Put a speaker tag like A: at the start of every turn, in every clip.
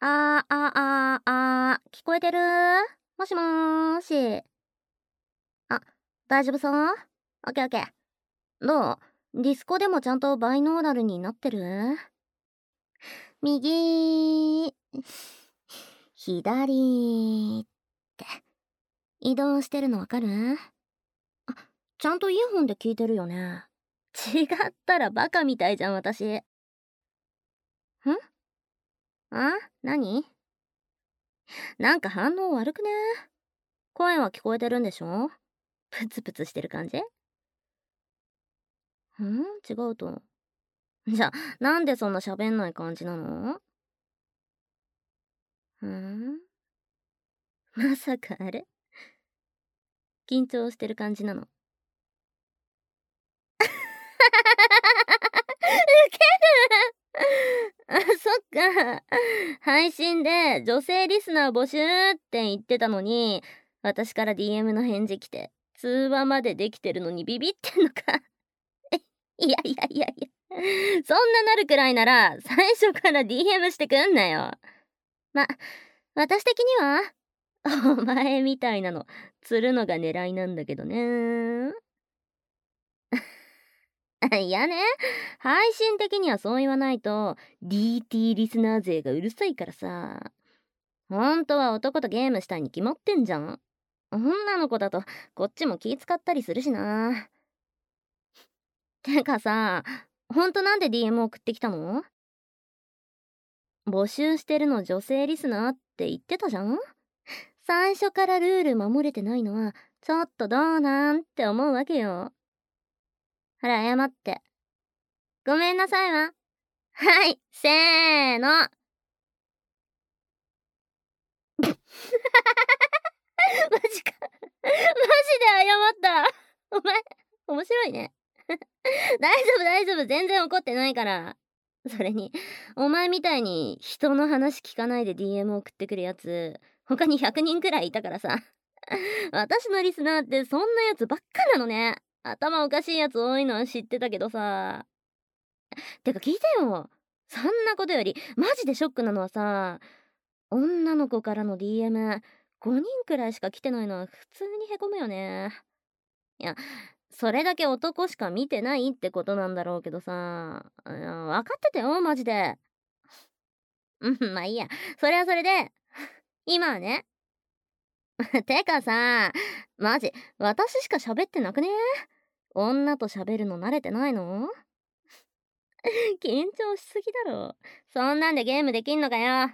A: 聞こえてる？もしもーし。あ、大丈夫そう？オッケーオッケー。どう？ディスコでもちゃんとバイノーラルになってる？右、左って移動してるのわかる？あ、ちゃんとイヤホンで聞いてるよね。違ったらバカみたいじゃん、私。何？なんか反応悪くね？声は聞こえてるんでしょ？プツプツしてる感じ？違うと。じゃあ、なんでそんな喋んない感じなの？まさかあれ？緊張してる感じなの？ウケるそっか。配信で女性リスナー募集って言ってたのに、私から DM の返事来て、通話までできてるのにビビってんのか。いや。そんななるくらいなら、最初から DM してくんなよ。ま、私的には、お前みたいなの、釣るのが狙いなんだけどね。いやね、配信的にはそう言わないと、DT リスナー勢がうるさいからさ。ほんとは男とゲームしたいに決まってんじゃん。女の子だと、こっちも気使ったりするしな。てかさ、ほんとなんで DM 送ってきたの？募集してるの女性リスナーって言ってたじゃん？最初からルール守れてないのは、ちょっとどうなんって思うわけよ。ほら、謝って。ごめんなさいわ。はい、せーの。マジか。マジで謝った。お前、面白いね。大丈夫、全然怒ってないから。それに、お前みたいに人の話聞かないで DM 送ってくるやつ、他に100人くらいいたからさ。私のリスナーってそんなやつばっかなのね。頭おかしいやつ多いのは知ってたけどさ。てか聞いてよ。そんなことより、マジでショックなのはさ、女の子からの DM、5人くらいしか来てないのは普通にへこむよね。いや、それだけ男しか見てないってことなんだろうけどさ、分かってたよ、マジで。まあいいや。それはそれで、今はね。てかさ、マジ、私しか喋ってなくね？女と喋るの慣れてないの？緊張しすぎだろ。そんなんでゲームできんのかよ。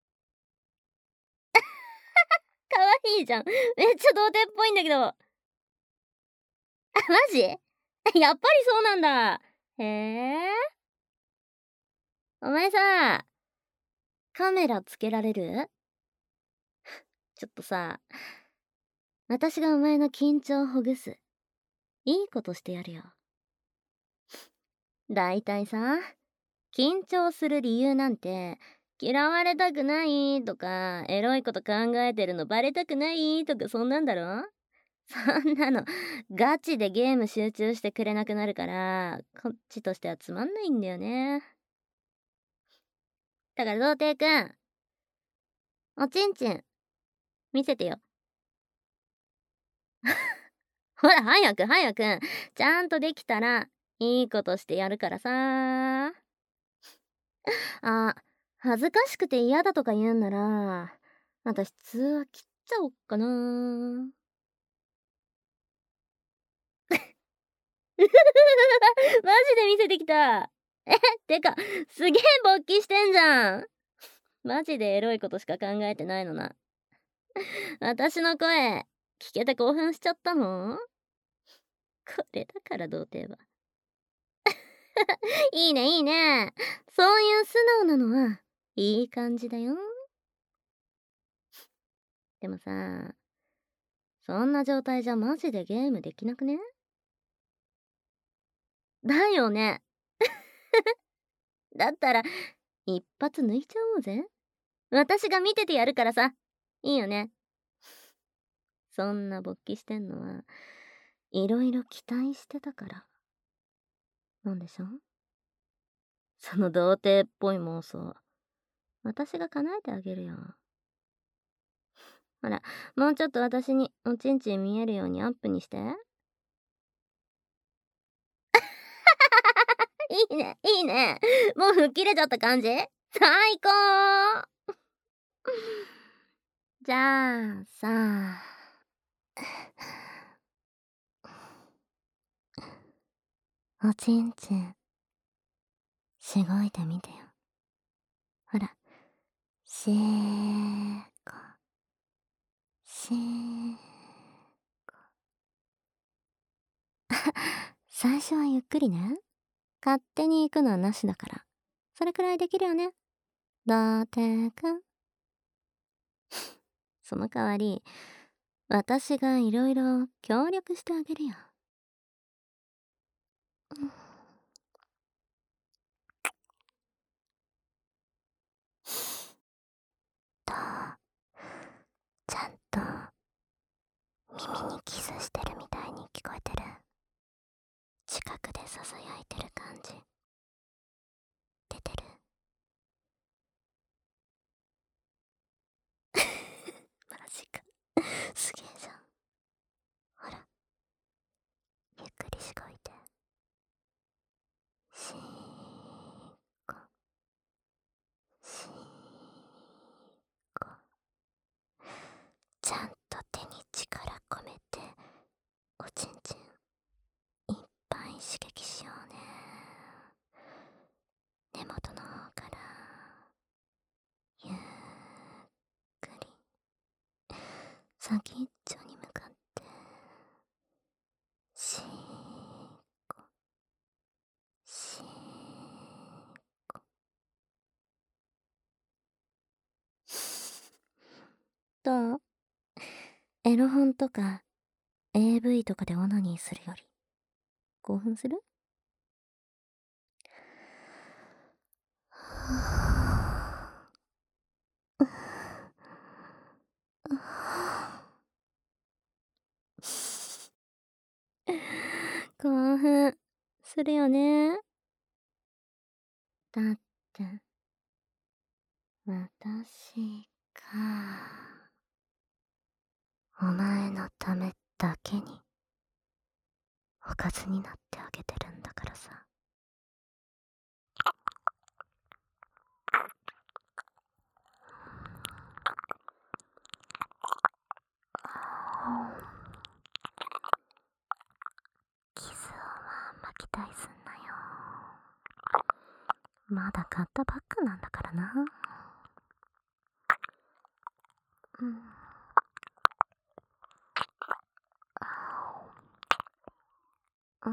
A: かわいいじゃん。めっちゃ童貞っぽいんだけど。マジ？やっぱりそうなんだ。へえ。お前さ、カメラつけられる？ちょっとさ、私がお前の緊張をほぐす。いいことしてやるよ。だいたいさ、緊張する理由なんて、嫌われたくないとか、エロいこと考えてるのバレたくないとか、そんなんだろ？そんなの、ガチでゲーム集中してくれなくなるから、こっちとしてはつまんないんだよね。だから童貞くん、おちんちん、見せてよ。ほら、早く。ちゃんとできたら、いいことしてやるからさ。あ、恥ずかしくて嫌だとか言うんなら、私通話切っちゃおっかな。マジで見せてきた。てか、すげえ勃起してんじゃん。マジでエロいことしか考えてないのな。私の声、聞けて興奮しちゃったの？これだから童貞は。いいね。そういう素直なのは、いい感じだよ。でもさ、そんな状態じゃマジでゲームできなくね？だよね。だったら、一発抜いちゃおうぜ。私が見ててやるからさ。いいよね。そんな勃起してんのは、いろいろ期待してたから。なんでしょ？その童貞っぽい妄想。 私が叶えてあげるよ。ほら、もうちょっと私におちんちん見えるようにアップにして。いいね、いいね。もう吹っ切れちゃった感じ？最高！じゃあさ、おちんちん、しごいてみてよ。ほら、しーこ、しーこ。最初はゆっくりね。勝手に行くのはなしだから。それくらいできるよね。伊達くん。その代わり、私がいろいろ協力してあげるよ。と、ちゃんと耳にキスしてるみたいに聞こえてる？近くでささやいてる感じ出てる？マジか。すげえじゃん。ほら、ゆっくりしごいて。しーこ、しーこ。ちゃんと手に力込めて、おちんちんいっぱい刺激しようね。根元の方からゆっくり先っちょに向かってしーこ、しーこ。どう？エロ本とか AV とかでオナニーするより興奮する？興奮するよね。だって私がお前のためだけにおかずになってあげてるんだからさ。キスを巻きたいすんなよ。まだ買ったばっかなんだからな。うん。うん。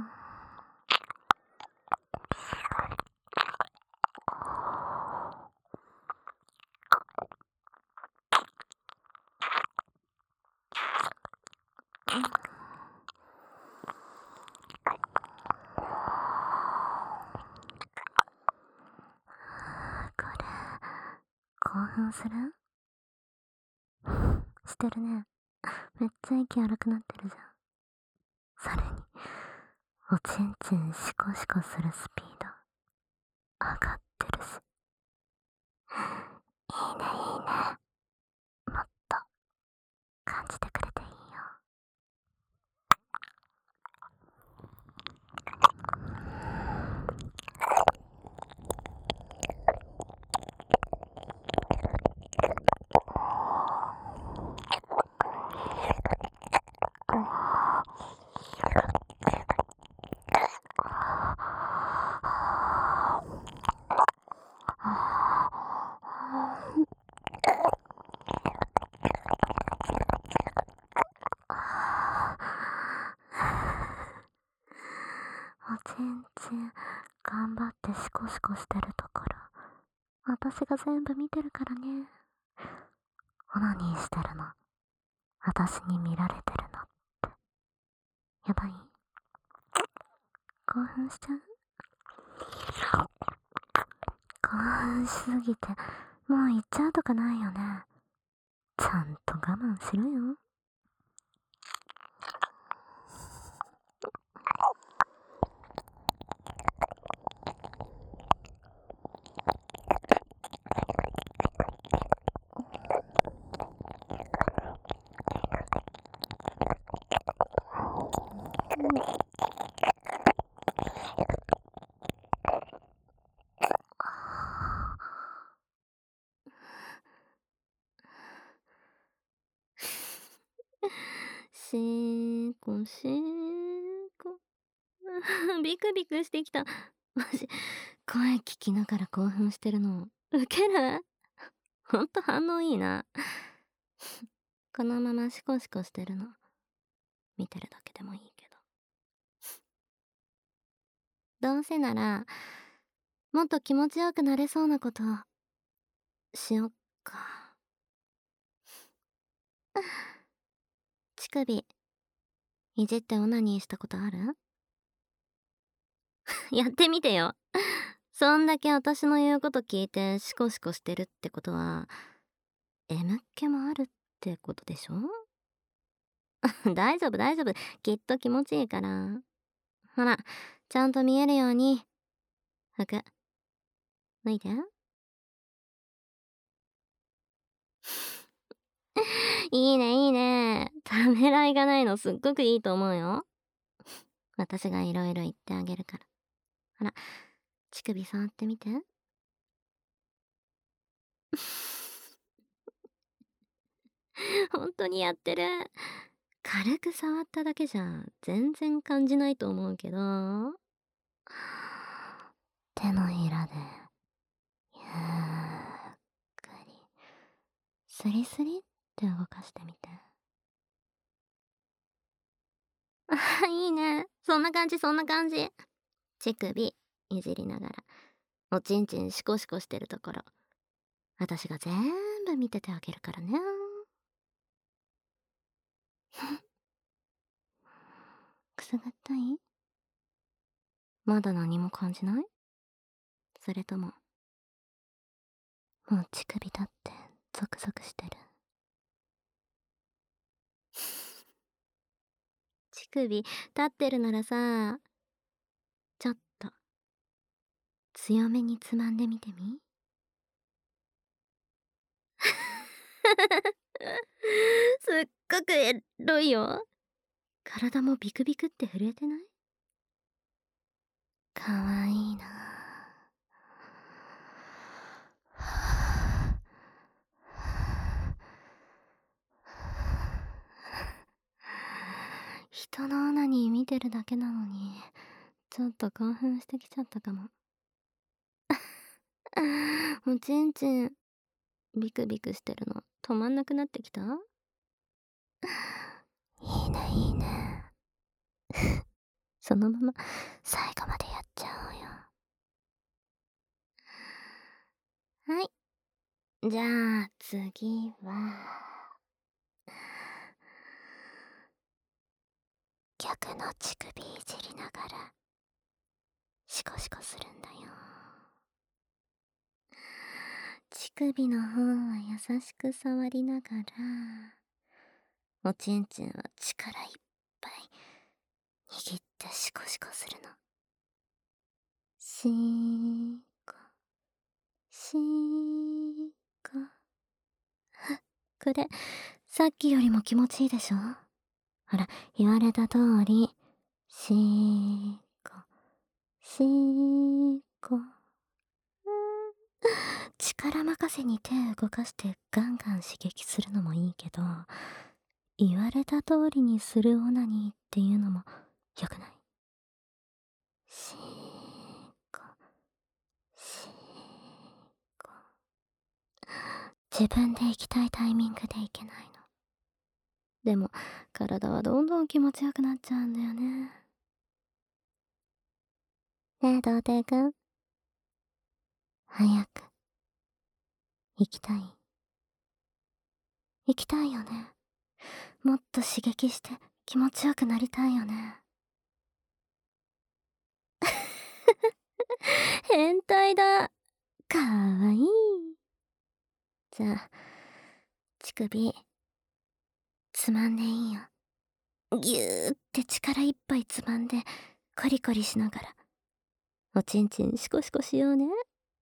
A: これ興奮する？してるね。めっちゃ息荒くなってるじゃん。それにおちんちんシコシコするスピード上がってるし。いいね、いいね。もっと感じてくれていいよ。おちんちん頑張ってシコシコしてるところ私が全部見てるからね。オナニーしてるの私に見られてるのってやばい？興奮しちゃう？興奮しすぎてもう行っちゃうとかないよね。ちゃんと我慢しろよ。 しーこしーこ。ビクビクしてきた。マジ、声聞きながら興奮してるの。ウケる？ほんと反応いいな。このままシコシコしてるの。見てるだけでもいいけど。どうせなら、もっと気持ちよくなれそうなことしよっか。乳首、いじってオナニーしたことある？やってみてよ。そんだけ私の言うこと聞いてシコシコしてるってことは、M っ気もあるってことでしょ？大丈夫大丈夫。きっと気持ちいいから。ほら、ちゃんと見えるように、服、脱いで。いいねいいね。ためらいがないのすっごくいいと思うよ。私がいろいろ言ってあげるから。ほら、乳首触ってみて。本当にやってる。軽く触っただけじゃ全然感じないと思うけど、手のひらでゆっくりスリスリって動かしてみて。あ、いいね。そんな感じそんな感じ。乳首いじりながらおちんちんシコシコしてるところ、私が全部見ててあげるからね。くすぐったい？まだ何も感じない？それとももう乳首だってゾクゾクしてる？乳首立ってるならさ、ちょっと強めにつまんでみてみ。すっごくエロいよ。体もビクビクって震えてない？かわいいな。人のオナニー見てるだけなのにちょっと興奮してきちゃったかも。おちんちんビクビクしてるの止まんなくなってきた？いいねいいね。そのまま最後までやっちゃおうよ。はい、じゃあ次は逆の乳首いじりながらシコシコするんだよ。乳首の方は優しく触りながら、おちんちんは力いっぱい握ってシコシコするの。シーコシーコ。これさっきよりも気持ちいいでしょ？ほら、言われた通り、シーコシーコ。力任せに手を動かしてガンガン刺激するのもいいけど、言われた通りにするオナニーっていうのも良くない？シーコシーコ。自分で行きたいタイミングで行けないの。でも体はどんどん気持ちよくなっちゃうんだよね。ねえ童貞くん、早く行きたい？行きたいよね。もっと刺激して気持ちよくなりたいよね。変態だ。かわいい。じゃあ乳首つまんでいいよ。ぎゅーって力いっぱいつまんでコリコリしながらおちんちんシコシコしようね。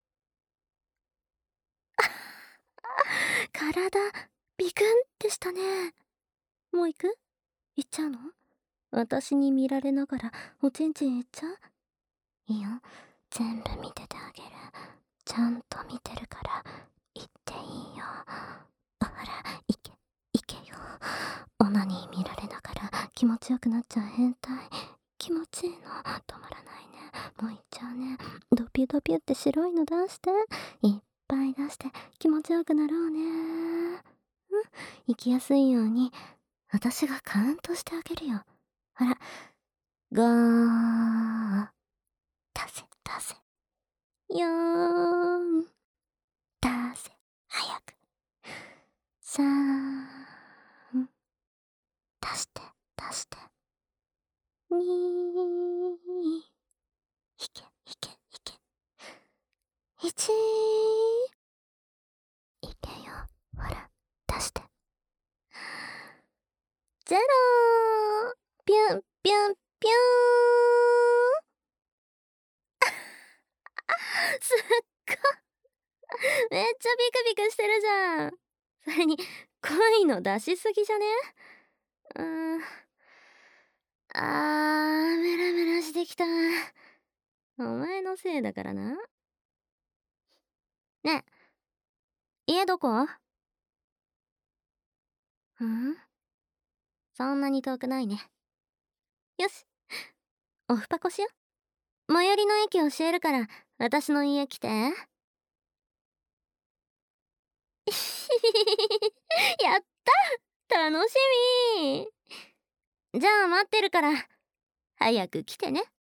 A: 体ビクンってしたね。もう行く？行っちゃうの？私に見られながらおちんちん行っちゃう？いいよ、全部見ててあげる。ちゃんと見てるから行っていいよ。ほら行け行けよ。オナニーちよくなっちゃう変態。気持ちいいの。止まらないね。もういっちゃうね。ドピュドピュって白いの出して。いっぱい出して気持ちよくなろうね。行きやすいように私がカウントしてあげるよ。ほら。5。出せ出せ。4。出せ。早く。3。出して出して。2。いけいけいけ。1。いけよ。ほら出して。0。ピュンピュンピューン。すっご。めっちゃビクビクしてるじゃん。それに恋の出しすぎじゃね？メラメラしてきた。お前のせいだからな。ねえ、家どこ？そんなに遠くないね。よし、オフパコしよ。最寄りの駅教えるから私の家来て。やった、楽しみ。じゃあ待ってるから早く来てね。